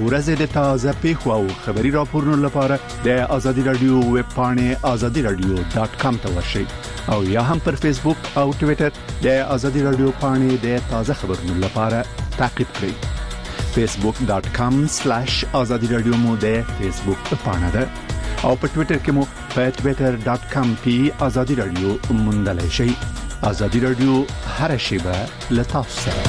ورځې د تازه پیښو او خبري راپورونو لپاره د ازادي رادیو ویب پاڼې azadiradio.com ته ورشئ او یا هم پر فیسبوک او ټوئیټر د ازادي رادیو پاڼې د تازه خبرونو لپاره تعقیب کړئ. facebook.com/azadiradio مو د فیسبوک پاڼه ده او په ټوئیټر کې مو په twitter.com/azadiradio موندلای شئ. ازادي رادیو هر شیبه له تاسو سره.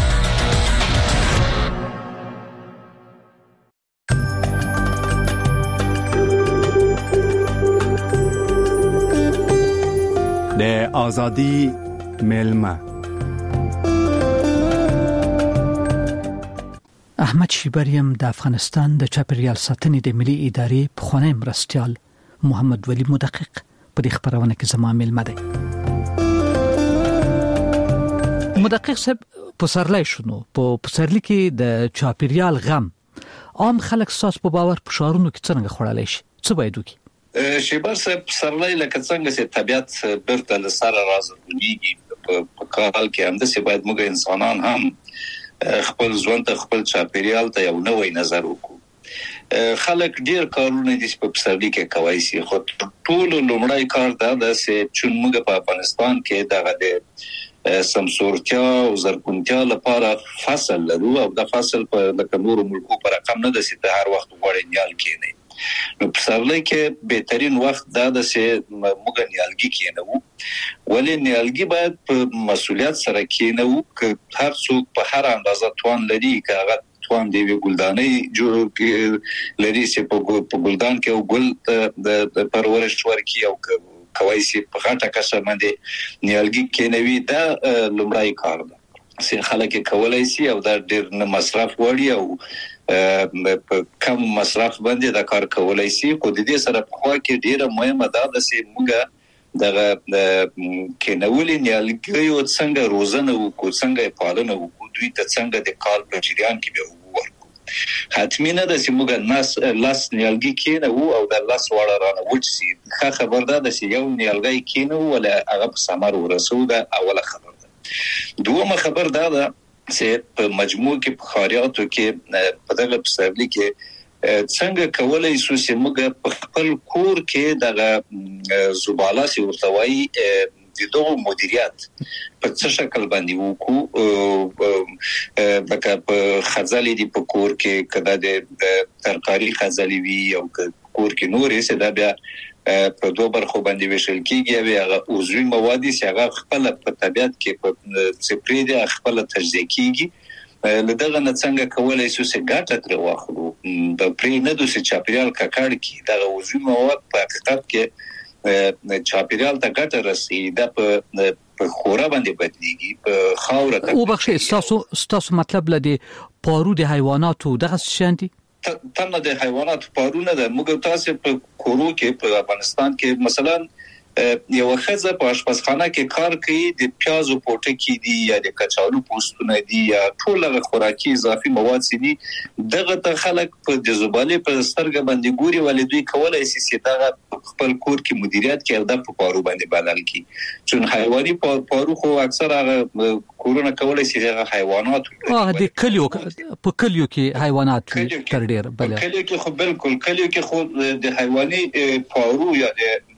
د ازادي ملما احمد شیبریم د افغانستان د چاپیریال ساتنې د ملي ادارې پخوانی مرستیال محمد ولی مدقق په دې خبرونه کې زما ملما دی. مدقق صاحب پسرلی شنو په پسرلی کې د چاپیریال غم عام خلک ساس په باور په شارونو کې څنګه خړلای شي څه باید وکړي؟ شیبر صاحب پسرلی لکه څنګه چې طبيعت برته لسره راځي په کال کې هم د سی باید موږ انسانان هم خپل ژوند ته خپل چاپیریال ته یو نوې نظر وکړو. خلک ډیر کارونه دي په پسرلی کې کوي سي خو ټول لومړی کار دا چې موږ په افغانستان کې دغه د سمسورتیا او زرغونتیا لپاره فصل لرو او د فصل په لکه نور ملکو پر رقم نه د سي هر وخت وړي نیال کېنه. نو پسرلی کې بهترین وخت دا د سه موږ نیالګي کېنو ولې نیالګي باید په مسؤلیت سره کېنو ک هر څوک په هر اندازه توان لري کاغه توان دی ګلدانې جوړ لري چې په ګلدان کې او ګل د پرورش ورکی او کوي چې په غاټه کسه باندې نیالګي کېنوي دا لومړی کار ده چې خلک کولای شي او دا ډیر نه مصرف وړي او په کم مصرف باندې دا کار کولای شي. خو د دې سره په خوا کې ډیره مهمه ده چې موږ دغه کېنولې نیالګي او څنګه روزنه وکړو څنګه پالنه وکړو دوی ته څنګه د کال په جریان کې به ورکو. حتمی نه ده چې موږ لاس نیالګي کېنو او د لاس وړه رانه وچسي ښه خبر ده چې یو نیالګي کېنو ولا هغه په ثمر ورسو ده اوله خبر ده. دومره خبر ده چې په مجموع کې په خاریاتو کې په دغه پسرلی کې څنګه کولای شو چې موږ په خپل کور کې دغه زباله سي ورتوي د دوه مدیریت په څه شکل باندې وکړو لکه په خزالي دی په کور کې کدا د ترکاری خزالي وی او کور کې نورې څه دا بیا په دوه برخو باندې وشل کیږي او هغه عضوي مواد چې هغه خپل په طبيعت کې په سپری دي خپل تجزیه کیږي. لدغه نه څنګه کولای شو چې ګټه تر واخلو د پرې نه د چاپیریال ککړ کی دغه عضوي مواد په حقیقت کې چاپیریال ته ګټه رسي دا په خورا باندې بدليږي په خاور ته. او بخښه تاسو مطلب لدی پارو د حیواناتو دغه شانتي تنه د حیوانات پارونه د موږ تاسو په کورو کې په افغانستان کې مثلا یو خزه په آشپزخانه کې کار کوي د پیازو پوټه کې دي یا د کچالو پوستونه دي یا ټول خوراکي اضافي مواد دي دغه ته خلک په د زباله په سترګه باندې ګوري ولې دوی کولای شي چې دغه خپل کور کې مدیریت کوي د پارو باندې بدل کی چون حیواني پارو خو اکثر هغه کورونه کولای شي هغه حیوانات د کلیو په کلیو کې حیوانات تر ډیر بل کلیو کې خو بالکل کلیو کې خو د حیواني پارو یا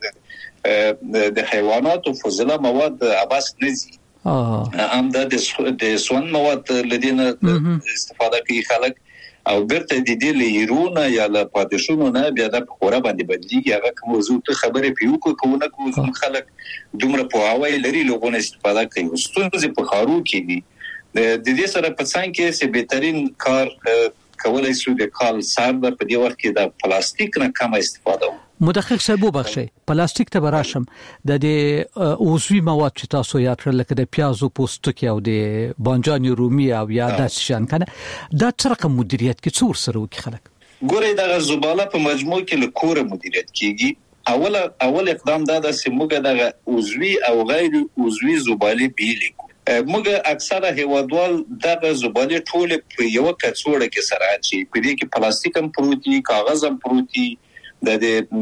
د حیواناتو فضله مواد عباس نزي هم د سون مواد لدينا استفاده کوي خلک او برته د دې لیرونه یا له پادشونو نه بیا د خورا باندې بدلیږي هغه موضوع ته خبره پیو کوونه کوم خلک دومره په هواي لري لوګونه استفاده کوي ستونزې په خارو کې دي د دې سره په څنګه کې چې بهترین کار کولای شو د کال سر په دې وخت کې د پلاستیک نه کم استفاده مدقق صاحب وبخښئ پلاستیک ته براشم د عضوي مواد چې تاسو یاد کړل لکه د پیازو پوستکی او د بانجان رومي او یا د شان کنه دا څرخه مدیریت کې څور سره وکړي خلک ګورې د زباله په مجموع کې له کوره مدیریت کیږي اول اقدام دا د سیمګه د عضوي او غیر عضوي زباله بیلې موږ اکثره هیوادوال دغه زباله ټول په یو کڅوړه کې سره اچي په دې کې پلاستیک هم پروتي کاغذ هم پروتي د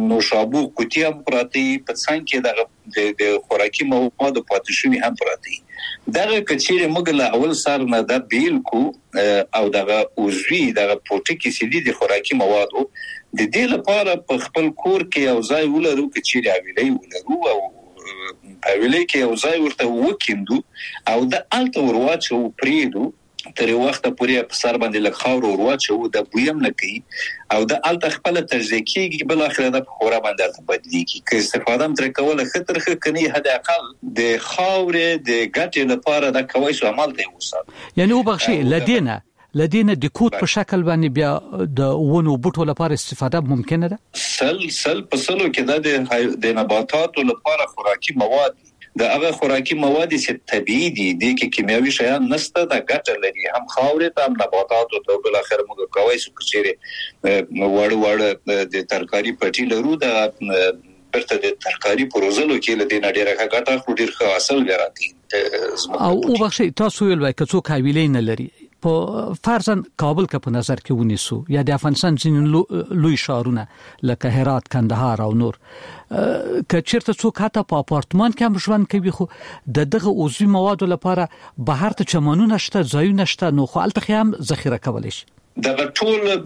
نوشابو کوټي هم پراتی په څنګه کې د خوراکي موادو پاتې شوی هم پراتی دغه کچېره موږ له اول سر نه د بیل کو او دغه اوزوی دغه پروتیک سیدي د خوراکي موادو د دې لپاره په خپل کور کې یو ځای ولرو کچېره ویلې ولرو او ویلې کې یو ځای ورته وکیندو او د الته ورواچو پریدو تر وخت پورې په سر باندې لږ خاور ورواچو د بویم نه کوي او د الته خپل تجزیه کیږي بل اخر د خورا باندې بدلیږي که استفاده تر کوله خطر کني حد اقل د خاور د ګټې لپاره د کوي شو عمل دی وسات یعنی وبخشي لدينا د کود په شکل باندې بیا د ونو بوټو لپاره استفاده ممکنه ده سل په سلو کې د نباتاتو لپاره خوراکي مواد د هغه خوراکي مواد چې طبيعي دي د کیمیاوي شیان نسته د ګټه لري هم خاورې ته هم نباتاتو ته بل اخر موږ کوي چې کچېره وړ د ترکاری پټي لرو د برته د ترکاری پروزلو کې لدې نډیره ګټه خو ډیر ښه حاصل ګرځي او وبخشي تاسو ویل وای کڅو حویلې نه لري په فرضاً کابل کا په نظر کې ونیسو یا د افغانستان ځینې لوی شهرونه لکه هرات کندهار او نور کچېرته څوک حتی په اپارتمان کې هم ژوند کوي خو دغه عضوي موادو لپاره بهر ته چمنونه شته ځایونه شته نو خو الته هم ذخیره کولای شي دغه ټول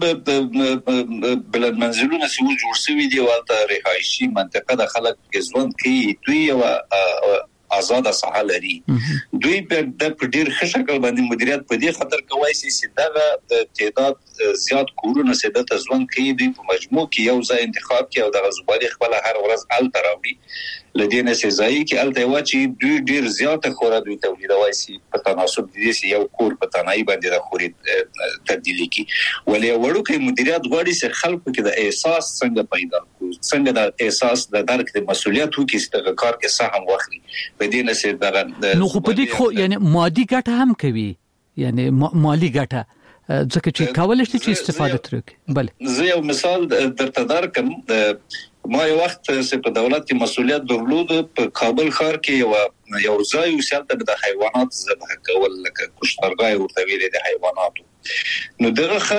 بلد منزلونه چې جوړ شوي دي ولته رهایشي منطقه د خلک ژوند کوي دوی او آزاد ساحه لري دوی په ډیر ښه شکل باندې مدیریت په دې خاطر کوي چې دغه تعداد زیات کورونه سده تزوان کوي دوی په مجموع کې یو ځای انتخاب کوي او د غزوالي خپل هر ورځ ال تراوړي لدينا سي ځای کې ال ته واچي دوی ډیر زیات خورا دوی تولیدوي سي په تناسب دي سي یو کور په تنای باندې د خوري تبدیلی کی ولې وړو کې مدیریت غواړي چې خلکو کې د احساس څنګه پیدا کوي څنګه د احساس د درک د مسولیت وکي چې کار کې سهم واخلي بدینه سي دغه نو خو په دې خو یعنی مادي ګټه هم کوي یعنی مالی ګټه ځکه چې کولای شي چې استفاده ترې بله زه یو مثال درته درکم ما یو وخت چې په دولت کې مسولیت درلود په کابل ښار کې یو ځای وسیلته د حیوانات ذبح کول لکه کشتارګاه ورته ویل د حیواناتو نو دغه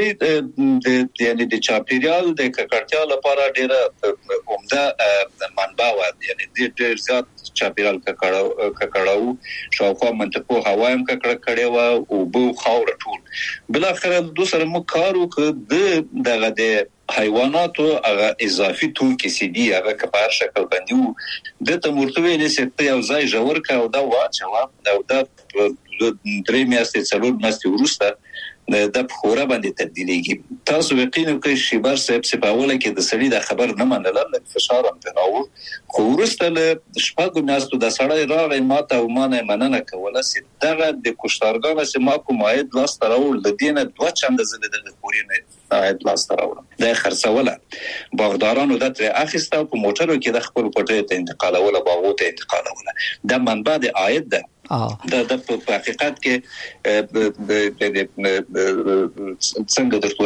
سړی یعنی د چاپیریال د ککړتیا لپاره ډیره عمده منبع و یعنی ډیر زیات چاپیریال ککړاو شاوخوا منطقو هوا هم ککړه و او بو خاور ټول بل اخر دوسر مو کارو ک دغه د حیواناتو هغه اضافي توکي سي دي هغه کبار شکل باندې د تمورتوي لسته یو ځای جوړ کا او دا واچو او دا درې میاشتې څلور میاشتې وروسته د خورا باندې تبدیلیږي تاسو یقینا کوي شیبر صاحب سپاوله کې د سړي د خبر نه منل لکه فشار هم تناو خو ورسته له شپږ میاشتو د سړی راغی ماته او مانه مننه کوله چې دغه د کشتارګانو چې ما کوم عاید لاس تراول لدینه دوه چنده زله د خورینه عاید لاس تراول د خرڅوله باغدارانو د تر اخیسته په موټرو کې د خپل پټه ته انتقالوله باغو ته انتقالوله د منبع د عاید ده د په حقیقت کې څنګه درته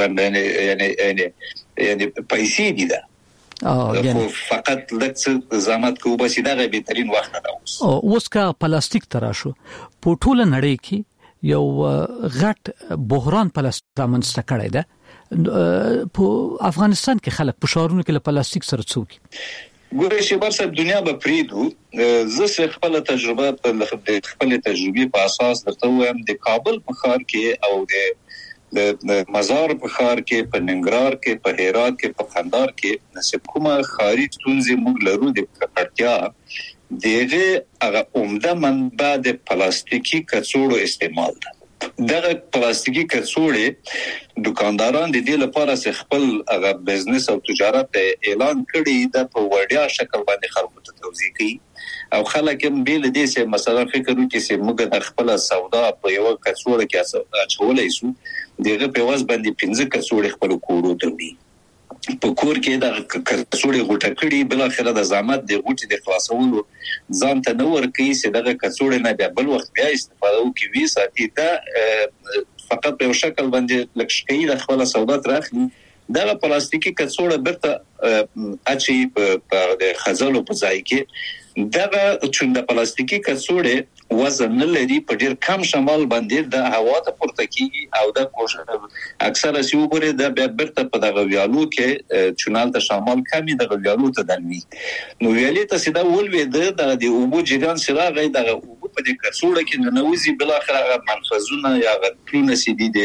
یعنی پیسې دي دا فقط لکه زحمت کو بس دا بهترین وخت ده اوس کا پلاستیک تراشو په ټوله نړۍ کې یو غټ بحران پلاستیک رامنځته کړی ده په افغانستان کې خلک په شهرونو کې له پلاستیک سره څوک ګورې چې برسه دنیا به پریدو زه خپل تجربه په اساس درته وایم د کابل په ښار کې او د مزار په ښار کې په ننګرهار کې په هرات کې په قندهار کې نسب کومه خارج ستونزې موږ لرو د ککړتیا دغه هغه عمده منبع د پلاستیکي کڅوړو استعمال ده دغه پلاستیکي کڅوړې دکانداران د دې لپاره چې خپل هغه بزنس او تجارت اعلان کړي د په وړیا شکل باندې خلکو ته توضیح کوي او خلک هم بیل دې چې مثلا فکر وکړي چې موږ د خپل سودا په یو کڅوړه کې اچولای شو دغه په واس باندې 15 کڅوړې خپل کورو ته وړي په کور کې د کڅوړې غوټه کړي بل اخر د زحمت د غوټې د خلاصولو ځان ته نور کوي چې دغه کڅوړې نه بیا بل وخت بیا استفاده وکړي وی ساتي دا فقط په شکل باندې لکشکې د خپل سودا تراخلي دغه پلاستیکي کڅوړه برته اچي په د خزلو په ځای کې دغه چې د پلاستیکي کڅوړې وزن نه لري په ډیر کم شمال باندې د هوا ته پورته کیږي او د کوشش اکثره سی وګوره د برته په دغه ویالو کې چونال ته شمال کمی د ویالو ته دلوي نو ویالې ته سیده ولوي د اوبو جریان سره غي د اوبو په دې کڅوړه کې ننوځي بل اخر منفذونه یا غټونه سي دي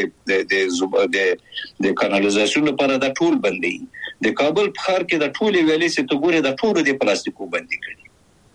د کانالیزاسیون لپاره د ټول بندي د کابل په ښار کې د ټول ویلې سي ته ګوره د ټول د پلاستیکو بندي کړي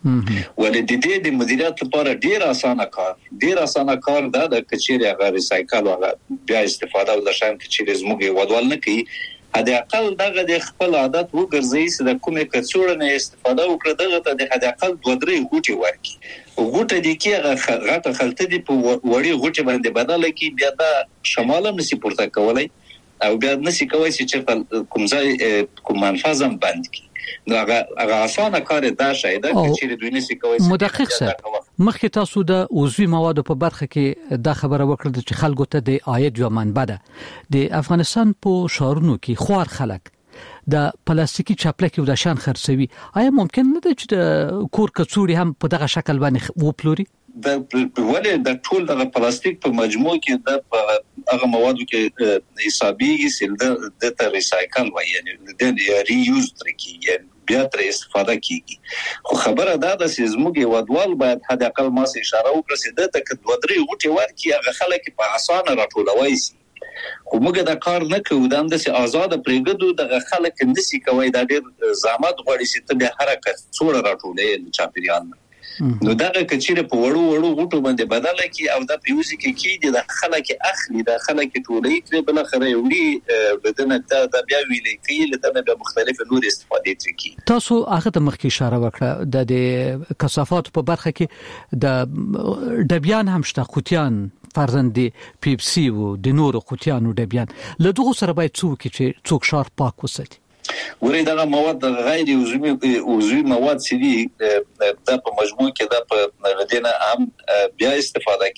ولې د مدیریت لپاره ډیر اسانه کار دا د کچېری هغه ریسایکل او بیا استفاده او د شان کچېری زموږ ودوال نه کوي هدا اقل دغه د خپل عادت وګرځي چې د کومه کڅوړه نه استفاده وکړه دغه ته د هدا اقل 2-3 غوټي ورکي غوټه دي کې غټه خلته دي په وړي غوټي باندې بدل کی بیا د شمال نسی پورته کولای او بیا نسی کوي چې کوم ځای کوم منفذم بند کی هغه اسانه کار دا شاید چې دوی نسی کوي مدقق سره مخکې تاسو د عضوي موادو په برخه کې دا خبره وکړه چې خلکو ته د عاید یو منبع ده د افغانستان په شهرونو کې خوار خلک د پلاستیکي چاپلکي او د شان خرڅوي آیا ممکن نه ده چې د کور کڅوړي هم په دغه شکل باندې وپلوري د ولې د ټول د پلاستیک په مجموع کې د هغه موادو کې حسابيږي چې د ریسایکل وایي یعنی د ری یوز ترکیږي بیا تر استفاده کیږي خو خبره دا ده چې زموږ ودوال باید حد اقل ما سه اشاره وکړي چې د تک 2-3 غوټي ورکي هغه خلک په اسانه راټولوي سي خو موږ دا کار نه کوو دا د آزاد پرېګدو د خلک نسی کوي دا ډېر زحمت غواړي چې ته به حرکت څوړه راټولې چاپیریال نو دغه کچېره په وړو غوټو باندې بدل کی او د پیوزي کې د خلک اخلي د خلک ټولې کړي بل خره وړي بدنه د بیا ویلې کې لته به مختلف نور استفاده کوي تاسو هغه ته مخکې اشاره وکړه د کثافات په برخه کې د ډبیان هم شته قوتیان فرزند پیپسي او د نورو قوتیانو ډبیان له دغه سره باید څوک شار پاک وساتي ورې دا مواد غیر عضوي مواد سي دي د په مجموع کې د په غدنه هم بیا استفاده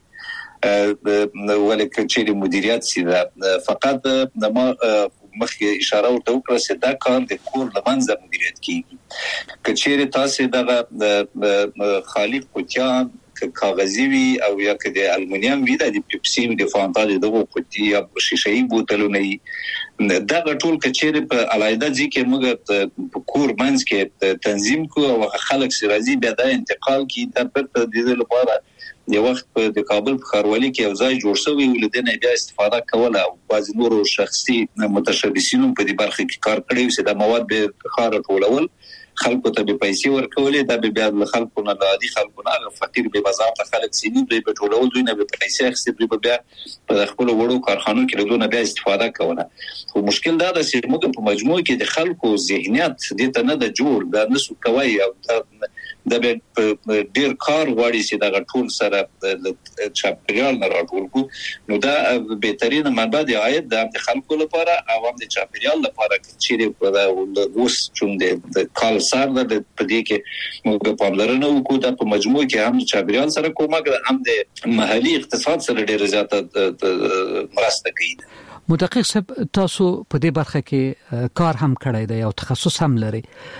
کیږي ولکه چې مدیریت سي دا فقط د مخکې اشاره وکړه چې دا کار د کور لمنځه مدیریت کیږي کچېره تاسو د خالق قوتیان کاغذي وي او یا که د المونیم وي د پیپسي د فانټا دغه قوتي یا شیشه‌ای بوتلونه دا ټول کچېره په علایده ځکه موږ په کور منځ کې تنظیم کو او خلک سرازي بیا د انتقال کی د پرته د لپاره یو وخت په د کابل په خاروالي کې یو ځای جوړ شوی ولدنه بیا استفاده کوله او بعض نورو شخصي متشبثینو په دې برخه کې کار کړی چې د مواد به خار ټولول خلکو ته به پیسې ورکولې دا به بیا خلکو نه عادي خلکو نه فقیر به بازار ته خلک سینې به ټولول دوی نه به پیسې اخستې به بیا په خپل وړو کارخانو کې له نه بیا استفاده کوله خو مشکل دا ده چې موږ په مجموع کې د خلکو ذهنیت د ته نه د جوړ دا نسو کوي او د ډیر کار غواړي چې دا ټول سره چاپیریال نه راټول کو نو دا بهترین منبع دی عاید د خلکو لپاره او هم د چاپیریال لپاره چې په اوس چون د کال سره د پدې کې موږ په پاملرنه وکړو د په مجموع کې هم چاپیریال سره کومه هم د محلي اقتصاد سره ډیر زیاته مرسته کوي مدقق صاحب تاسو په دې برخه کې کار هم کړی دی او تخصص هم لري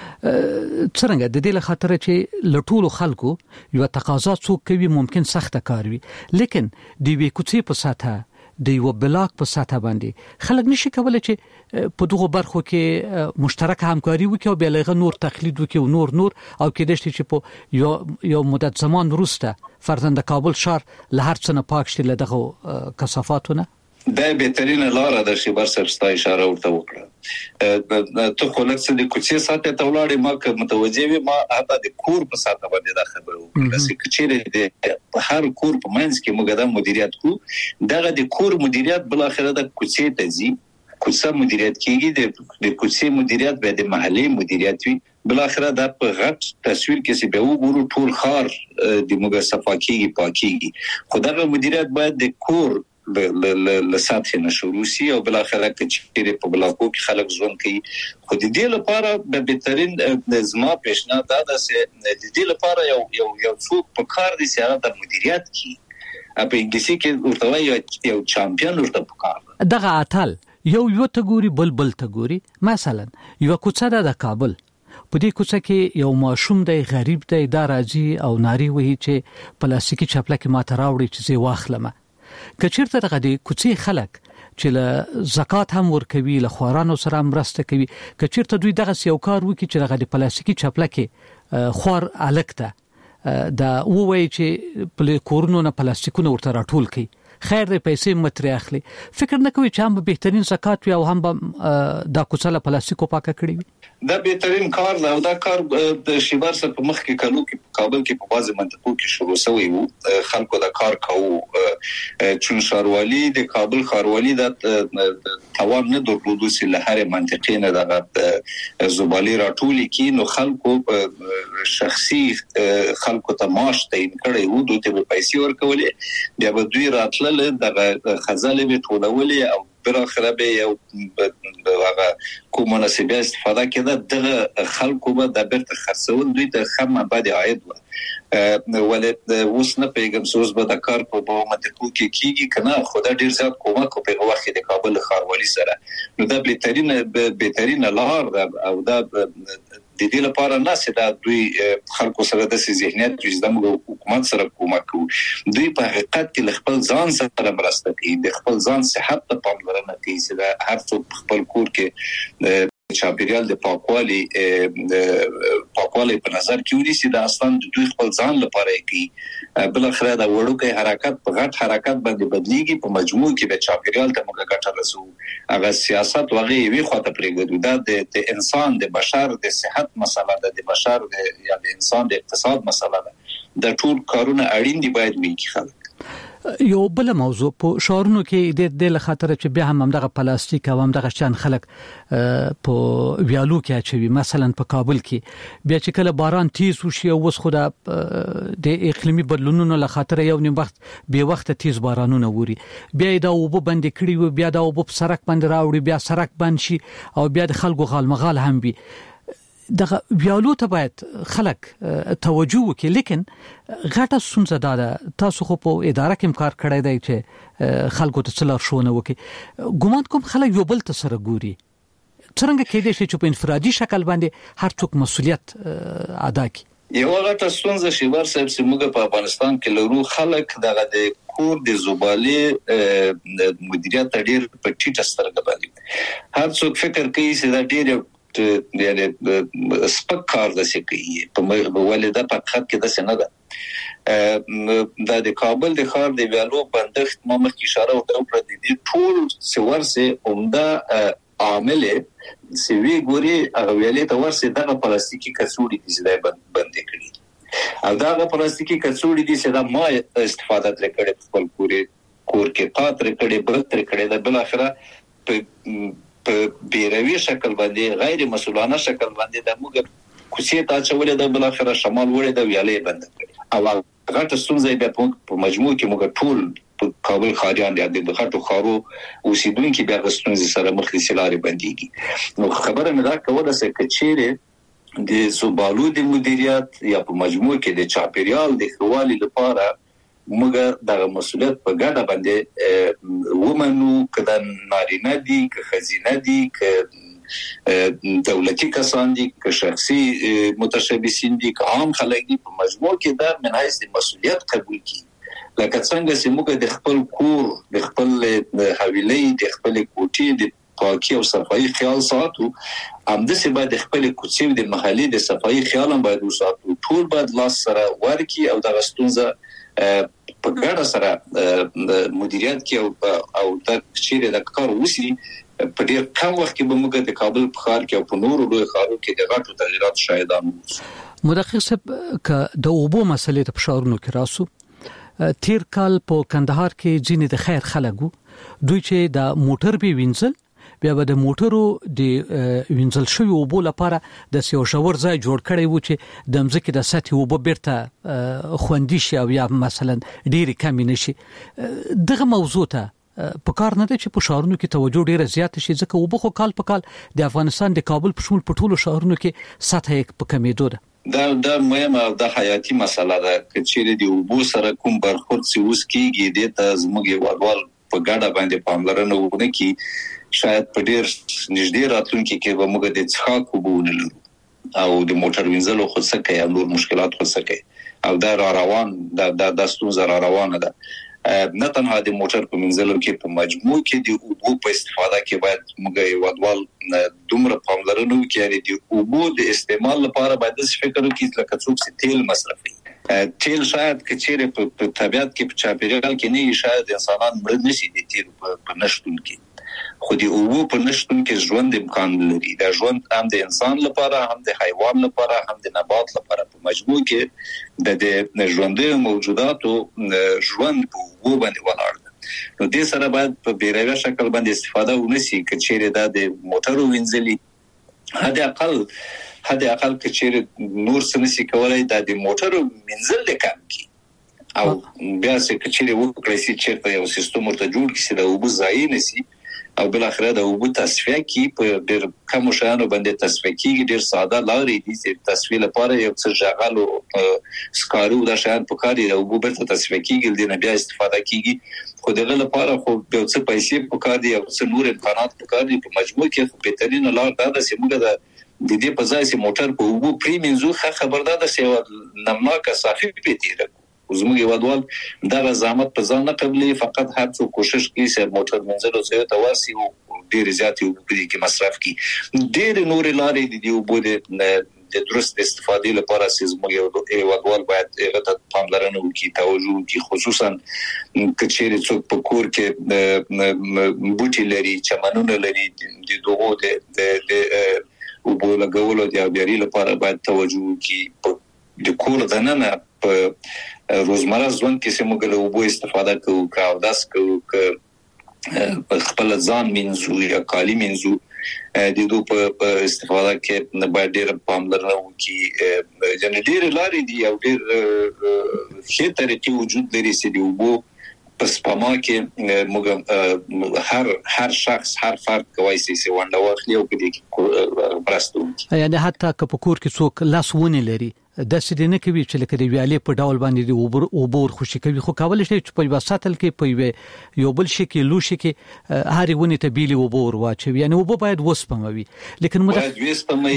څنګه د دې لخاطر چې لټول خلکو یو تقاضا څوک کوي ممکن سخت کار وي لیکن د وی کوڅې په ساته د یو بلاک په ساته باندې خلک نشي کولای چې په دغه برخو کې مشترک همکاري وکړي او بلغه نور تقلید وکړي او نور او کې دشت چې په یو مدت زمان وروسته فرزند کابل شهر له هر څه نه پاک شي له دغه کثافاتونه دا بهترینه لار ده چې برسر ستا اشاره ورته وکړه ته خو لکه د کوڅې ساته ته ولاړې ما که متوجه وي ما حتی د کور په ساته باندې دا خبره وکړه چې د هر کور په منځ کې موږ د مدیریت کو دغه د کور مدیریت بل اخره د کوڅې ته ځي کوڅه مدیریت کیږي د کوڅې مدیریت به د محلي مدیریت وي بل اخره د په غټ تصویر کې چې به وګورو ټول خار د موږ صفاکیږي پاکیږي خدای مدیریت باید د کور له سطح نشو سي او بل اخره کې په بلاکو کې خلک ژوند کوي خو د دې لپاره د بهترین نظام پیشنهاد دا ده چې د دې لپاره یو څوک په کار دي چې هغه د مدیریت کی په انګلیسي کې ورته یو چمپیون ورته پکار دغه اتل یو ته ګوري بل ته ګوري مثلا یو کوڅه د کابل په دې کوڅه کې یو ماشوم دی غریب دی دا راځي او ناری وਹੀ چې پلاستیکي چپلکه ماته راوړي چې زه واخلم کچیرته دغه د کوڅې خلک چې له زکات هم ورکوي له خوارانو سره مرسته کوي کچیرته دوی دغه یو کار وکړي چې دغه د پلاستیکي چپلکه خوار الکته دا وایي چې په کورونو نه پلاستیکونه ورته راټول کړي خیر دې پیسې متري اخلي فکر نه کوي چې هم بهترین زکات وي او هم دا کوڅه پلاستیکو پاکه کړی وي دا بهترین کار دی او دا کار د شیبر سره په مخ کې کلو کې کابل کې په بازي منطقو کې شروع شوی وو خلکو دا کار کوو چون ښاروالي د کابل ښاروالي د توان نه درلودو چې له هر منطقې نه د زبالي راټول کې نو خلکو شخصي خلکو ته معاش تعیین کړي وو دوی ته پیسې ورکولې بیا به دوی راتل دغه خزانه به ټولولې او بل اخر به یو هغه کومه نسبه استفاده کړه د خلکو به د بیرته خرڅول دوی ته خمه بعد عاید و ولې اوس نه پیغام سوز به د کار په منطقو کې کیږي کنه خدای ډیر زیات کومک په وخت د کابل ښاروالي سره نو دا بهترین لار او دا د دې لپاره نه چې دا دوی خلکو سره د ذهنیت چې د حکومت سره کومک کوي دوی په حقیقت کې خپل ځان سره مرسته کوي د خپل ځان صحت ته پاملرنه کوي چې دا هر څوک خپل کور کې چاپیریال د پاکوالي په نظر کې ونیسي دا اصلا د دوی خپل ځان لپاره کوي بل اخر دا وړوکی حرکت په غټ حرکت باندې بدلیږي په مجموع کې د چاپیریال ته موږ ګټه رسو هغه سیاست وغه وی خواته پرېږدو دا د انسان د بشر د صحت مسله ده د بشر یا د انسان د اقتصاد مسله ده د ټول کارونه اړین دي باید وي کی خلک یو بل موضوع په شهرونو کې د خاطر چې بیا هم دغه پلاستیک او هم دغه شان خلک په ویالو کې اچوي مثلا په کابل کې بیا چې کله باران تیز وشي او وس خو د اقلیمي بدلونونو له خاطر یو نیم وخت به وخت تیز بارانونه ووري بیا دا وبو باندې کړي و بیا دا وبو په سرک باندې راوړي بیا سرک بند شي او بیا د خلکو غالمغال هم وي دغه ویالو ته باید خلک توجه وکړي لیکن غټه ستونزه ده تاسو خو په اداره کې کار کړی دی چې خلکو ته څلور شونه وکړي ګومان کوم خلک یو بل ته سره ګوري څنګه کېدای شي چې په انفرادي شکل باندې هر څوک مسؤلیت ادا کړي یو غټه ستونزه شیبر صاحب چې موږ په افغانستان کې لرو خلک دغه د کور د زبالي مدیریت ډیر په ټیټه سترګه باندې هر څوک فکر کوي چې دا ډیر یعنی سپک کار د سکی په ولې د پخښت کې د سنه ده د کابل د ښار د ویالو بندښت مخ اشاره وکړه د دې ټول څورسه عمده عامل سوي ګوري هغه ویلې ته ورسې دغه پلاستیکي کڅوړي دي چې بندې کړي او دغه پلاستیکي کڅوړي دي چې دا ما استفاده کړې خپل کور کې پاتره کړې برتر کړې د بل اخره په بیروي شکل باندې غیر مسؤلانه شکل باندې د موږ کوڅې ته چولې د بل اخره شمال وړې د ویالې بند کړي او غټه ستونزه به په مجموع کې موږ ټول کابل خاریان د غټو خارو اوسیدونکو بیا غستونځ سره مخ دي سلاري باندې نو خبره مې دا کوله چې کچېره د زبالو د مدیریت یا په مجموع کې د چاپیریال د خوالي لپاره موږ د مسؤلیت په ګډه باندې ومنو کله نارینه دي که خزینه دي که دولتي کسان دي که شخصي متشبثین دي که عام خلک دي په مجموع کې دا من حیث مسؤلیت قبول کړي لکه څنګه چې موږ د خپل کور د خپل حویلې د خپل کوټې د پاکي او صفایي خیال ساتو همداسې باید خپل کوڅې د محلي د صفایي خیال هم باید وساتو ټول باید لاس سره ورکی او د غستونزه په ګډه سره مدیریت کې او د چیرې د کار وسی په ډیر کم وخت کې به موږ د کابل په ښار کې او په نورو لوی ښارونو کې د غټو تغیرات شاهدان وو مدقق صاحب ک د اوبو مسلې ته په ښارونو کې راسو تیر کال په کندهار کې ځینې د خیر خلکو دوی چې د موټر به وینځل بیا به د موټرو د وینځل شوی اوبو لپاره د سیو شاور ځای جوړ کړی وو چې د مځکې د سطح اوبو بیرته خوندي شي او یا مثلا ډېری کم نشي دغه موضوع ته په کار نه دی چې په شهرونو کې توجه ډیره زیات شي ځکه اوبو خو کال په کال د افغانستان د کابل په شمول په ټولو شهرونو کې سطح یې په کمیدو ده دا مهمه او د حیاتي مسله ده چې د اوبو سره کوم برخورد سی اوس کېږي د تزموږي وادوال په ګډه باندې پاملرنه وکړي کی شاید په ډیر نږدې راتلونکي کې به موږ د څښاک اوبو ولرو او د موټر وینځلو خو څه کوي نور مشکلات خو څه کوي او دا روان د ستونزه روانه ده نه تنها د موټر په وینځلو کې په مجموع کې د اوبو په استفاده کې باید موږ وادوال دومره پاملرنه وکړي د اوبو د استعمال لپاره باید فکر وکړي لکه څوک چې تیل مصرفوي تیل شاید که چیرې په طبیعت کې په چاپیریال کې نه شاید انسانان مړ نشي د تیل په نشتون کې خو د اوبو په نشتون کې ژوند امکان لري دا ژوند هم د انسان لپاره هم د حیوان لپاره هم د نبات لپاره په مجموع کې د ژوندۍ موجوداتو ژوند په اوبو باندې ولاړ دی نو د سره باید په بیروي شکل باندې استفاده ونشي چې چیرې دا د موټرو وینځلي حد اقل که چیرې نور سنسي کولای دا د موټرو وینځل کم کی او بیا چې چیرې وکړي چې چیرته یو سیستم ورته جوړ کړي د اوبو ځای نشي او بل اخره د اوبو تصفیه کی په ډېر کم شانو باندې تصفیه کیږي ډېر ساده لارې دي چې تصفیه لپاره یو څه ژغالو سکارو د شان په کار دی د اوبو برته تصفیه کیږي د نه بیا استفاده کیږي خو دغه لپاره خو یو څه پیسې په کار دي او څه نور امکانات په کار دي په مجموع کې خو بهترین لار دا ده چې موږ د دې په ځای چې موټر په اوبو پریمنځو خبردار ده چې نمناکه صافي پیتیره زموږ یوادوال دا زحمت په ځان نه قبلي فقط هر څو کوشش کوي چې موټر منځلو ځای ته ورسي او ډېر زیات یو کې مصرف کوي ډېر نور لارې دي او بده د درست استفادې لپاره زموږ یوادوال باید هغه پاملرنه وکړي توجه وکړي خصوصا کچېره څوک په کور کې بوټي لري چمنونه لري د دوغو د او په لګولو د بیاري لپاره باید توجه وکړي د کور دننه په روزمره ژوند کې سمګل او بو استفاده کوو او داس کوو په خپل ځان منځو یا کالی منځو د دوی په استفاده کې نه باید ډېر پاملرنه وکړي جن ډېر لارې دي او ډېر ښه طریقې وجود لري چې د وبو په سپما کې موږ هر شخص هر فرد کوي چې ونده واخلي او کې برستو یعنی حتی که په کور کې څوک لاسونه لري د سیدنه کوي چې لکه دی ویالې په ډول باندې دی اوبور خوشي کوي خو کول شي چې په وساتل کې په یو بل شي کې لوشي کې هاري ونی ته بیلی اوبور واچوي یعنی اوبو باید وسپموي لیکن باید وسپموي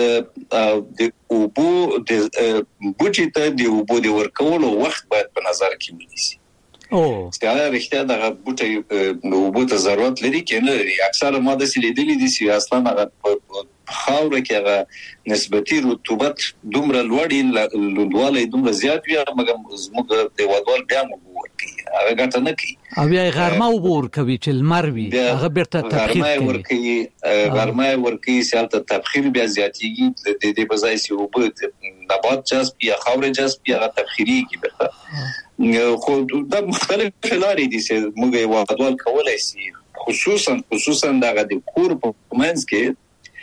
د اوبو د بوټي ته د اوبو د ورکولو وخت باید په نظر کې ونیسي ستاره رښتیا د بوټي اوبو ته ضرورت لري کنه لري اکثر ماده سي لیدلې دي چې اصلا هغه خاوره کې هغه نسبتي رطوبت دومره لوړی لوړوالی دومره زیات وي مګر زموږ د وادوال بیا موږ ورکی هغه ګټه نه کوي او بیا غرمه وبور کوي چې المر وي هغه بیرته تبخیر کوي غرمه ورکی سالته تبخیر بیا زیاتیږي د دې په ځای چې وب نبات جذب یا خاوره جذب یا تبخیری کی به خو د مختلف لارې دي چې موږ وادوال کولای شي خصوصا دغه د کور په منځ کې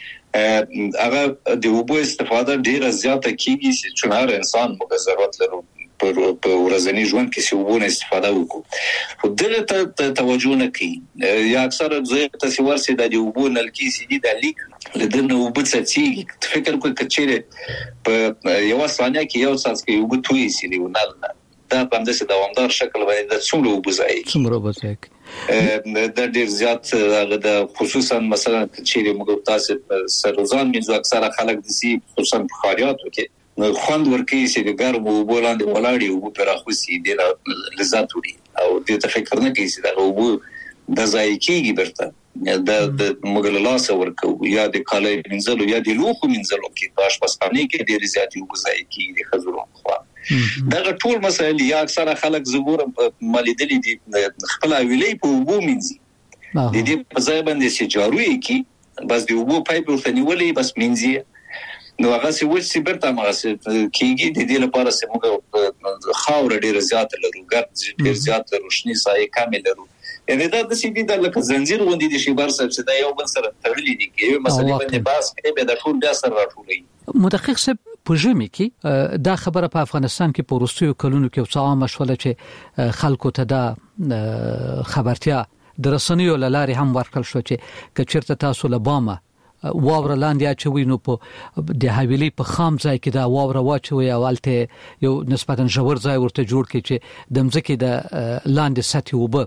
هغه د اوبو استفاده ډیره زیاته کیږي چې هر انسان موږ ضرورت لرو په ورځنی ژوند کې چې اوبو استفاده وکړو خو دغه ته توجه نه کوي یا اکثر ځای ته ورسي د اوبو نلکی سي دي د لیک لدنه اوبو څخه فکر کوي کچېره په یو ثانیه کې یو څاڅکی کې اوبو توي سي دی ونل دا په همدې دوامدار شکل باندې د څومره اوبو ځای د ډیر زیات هغه د خصوصا مثلا چې موږ تاسو سروزان منځو اکثره خلک د سي خصوصا بخاریاتو کې خوند ورکوي چې د ګرم اوبو لاندې ولاړی او پر اخوسي د لذت وړي او د فکر نه کوي چې دا اوبو د ځای کېږي برته د موږ له لاس ورکو یا د کالای منځلو یا د لوخو منځلو کې په اشپزخانه کې ډیر زیات اوبو ځای کېږي د خزرو خوا دا ټول مسایل یا اکثر خلک زګور مالیدلی دي خپل ویلې په وبو منځي د دې په ځای باندې چې جاروي کی بس دی وبو پایپ ورته نیولې بس منځي نو هغه څه وڅ برته هغه کیږي د دې لپاره چې موږ خاور ډیر زیات لرو ګرد ډیر زیات روشنی سایه کامل لرو یعنی دا د سیدی د لکه زنجیر غوندي د شی بار صاحب چې دا یو بل سره تړلې دي کې مثلا باندې باس کې به د ټول بیا سره راټولې مدقق صاحب په ژمي کې دا خبره په افغانستان کې په وروستیو کلونو کې څه عام شوله چې خلکو ته دا خبرتیا د رسنیو لارې هم ورکړل شو چې کچرته تاسو له بامه واوره لاندې اچوي نو په د حویلی په خام ځای کې دا واوره واچوي اولته یو نسبتا ژور ځای ورته جوړ کړي چې د مځکې د لاندې سطح وبه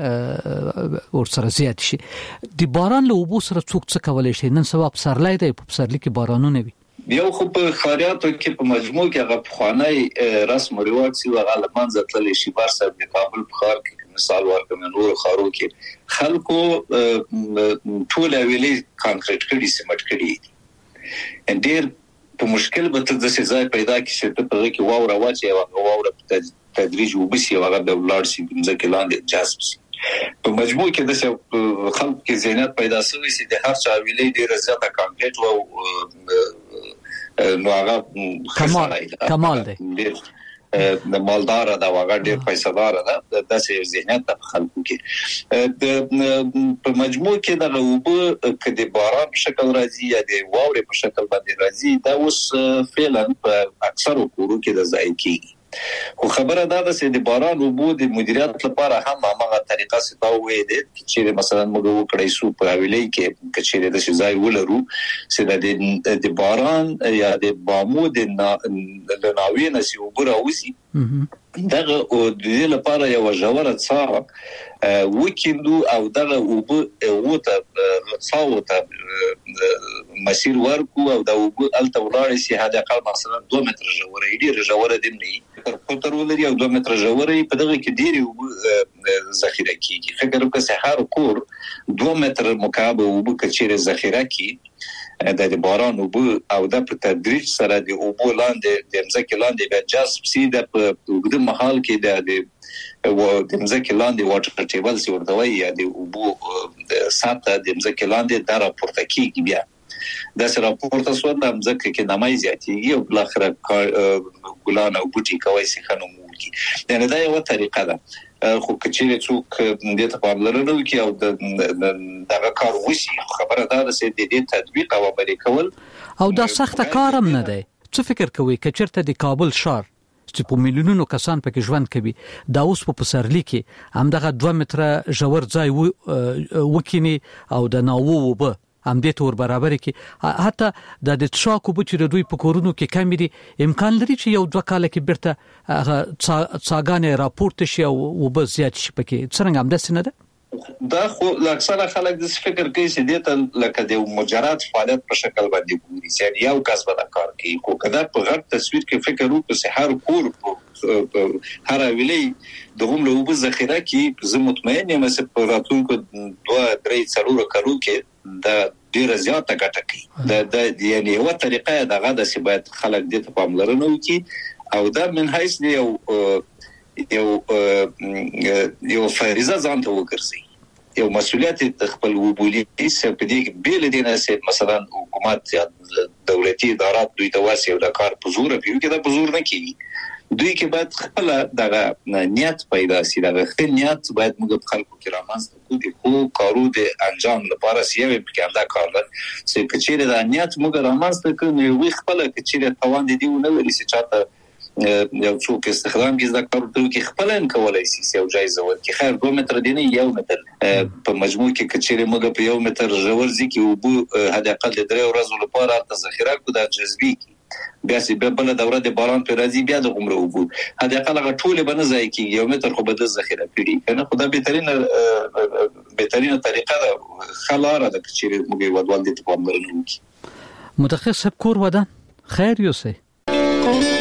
ورسره زیات شي د باران له وبو سره څوک څه کولای شي نن سبا په سرلای دی په سرلی کې بارانونه وي یو خو په خاریاتو کې په مجموع کې هغه پخوانی رسم او رواج سی هغه لمنځه تللی شي بار صاحب د کابل په ښار کې مثال ورکوم نور خارو کې خلکو ټول ویلې کانکریټ کړي سیمټ کړي ډېر په مشکل به ته د ځای پیدا کی چې ته په کې واوره واچي او واوره په تدریج وبسي او هغه د ولار شي ځکه لاندې جذب شي په مجموع کې د خلک کې ذهنیت پیدا شوی چې د هر چا ویلې ډیره زیاته کانټیټ او نو هغه کمال دی د مالدار دا هغه ډیر پیسې دار ده د ذهنیت په خلکو کې په مجموع کې د وبو کدي باران په شکل راځي یا د واورې په شکل باندې راځي دا اوس فعلا په اکثر کورو کې د ځای کېږي خو خبره دا ده چې د باران وبو د مدیریت لپاره هم هغه طریقه ستاوي دي چې مثلا موږ وکړای سو په ویلې کې کچېره د ځای ولرو چې د باران یا د بامو د ناوې نسی وبو راوسی دغه او د دې لپاره یو ژوره څا وکیندو او دغه وبو وته څاوته مسیر ورکو او دا وبو الته ولاړ شي هدا قال مثلا 2 متر ژوره ډیر ژوره دی نه تر ولري او 2 متر ژوره په دغه کې ډیر وبو ذخیره کیږي فکر وکړه چې هر کور 2 متر مکعب وبو کچېره ذخیره کی د باران وبو او د په تدریج سره د وبو لاندې د مځکې لاندې به جذب سي د وګړو محل کې د مځکې لاندې واټر ټیبل سي ورته وایي د وبو ساته د مځکې لاندې د راپورته کیږي بیا د سره راپورته سو د مځکې کې نمای زیاتېږي او بل اخر ګلان او بوټي کوي سي خنو مولکی یعنی دا یو طریقه ده خو کچېره څوک د ته پاملرنه وکي او دغه کار وشي خبره دا ده چې د دې تطبیق او عملي کول او دا سخت کارم نه دی څه فکر کوي کچرته د کابل شهر چې په میلیونونو کسان پکې ژوند کوي دا اوس په پسرلی کې همدغه 2 متر ژور ځای وکینی او د ناوو وبه هم دې تور برابر کې حتی د شاکو بچو دوی په کورونو کې کم دي امکان لري چې یو 2 کال کې برته څاګانې راپورته شي او وبه زیات شي پکې څنګه هم داسې نه ده دا خو اکثره خلک د فکر کوي چې دې لکه د مجرد فعالیت په شکل باندې ګوري چې یو کس به دا کار کوي خو کله په غټ تصویر کې فکر وکړو چې هر کور هر ویلې د هم له وبو ذخیره کې زه مطمئن یم چې په راتلونکو 2-3 څلور کالو کې دا ډیره زیاته ګټه کوي د یعنی یو طریقه دغه د سبات خلک د ته پاملرنه وکي او دا من حیث یو فریضه ځان ته وګرځي یو مسؤلیت خپل وبولي چې په دې بیل دینه چې مثلا حکومت یا دولتي ادارات دوی ته واسي او د کار په زور پیو کې دا په زور نه کوي دوی کې باید خپل دغه نیت پیدا شي دغه نیت باید موږ خلکو کې رامنځته کوو خو کارو د انجام لپاره سیمه کې انده کار لري چې کچېره د نیت موږ رامنځته کوو وي خپل کچېره توان دي نو لري چې چاته یو څوک استخدام کې دا کار ته کې خپل ان کولای شي یو جایزه ورکړي خیر 2 متر دی نه 1 متر په مجموع کې کچېره موږ په 1 متر ژور ځکه وبو هدا اقل 3 ورځې لپاره د ذخیره کو د جذبي بیا سي بل دوره د باران پر راځي بیا د عمره وبو هدا اقل غټول به نه ځای کې 1 متر خو به د ذخیره کړي کنه خدای بهترینه طریقه ده خلاره د کچېره موږ ودوال دي په امر نه متخصص کور ودان خیر یوسه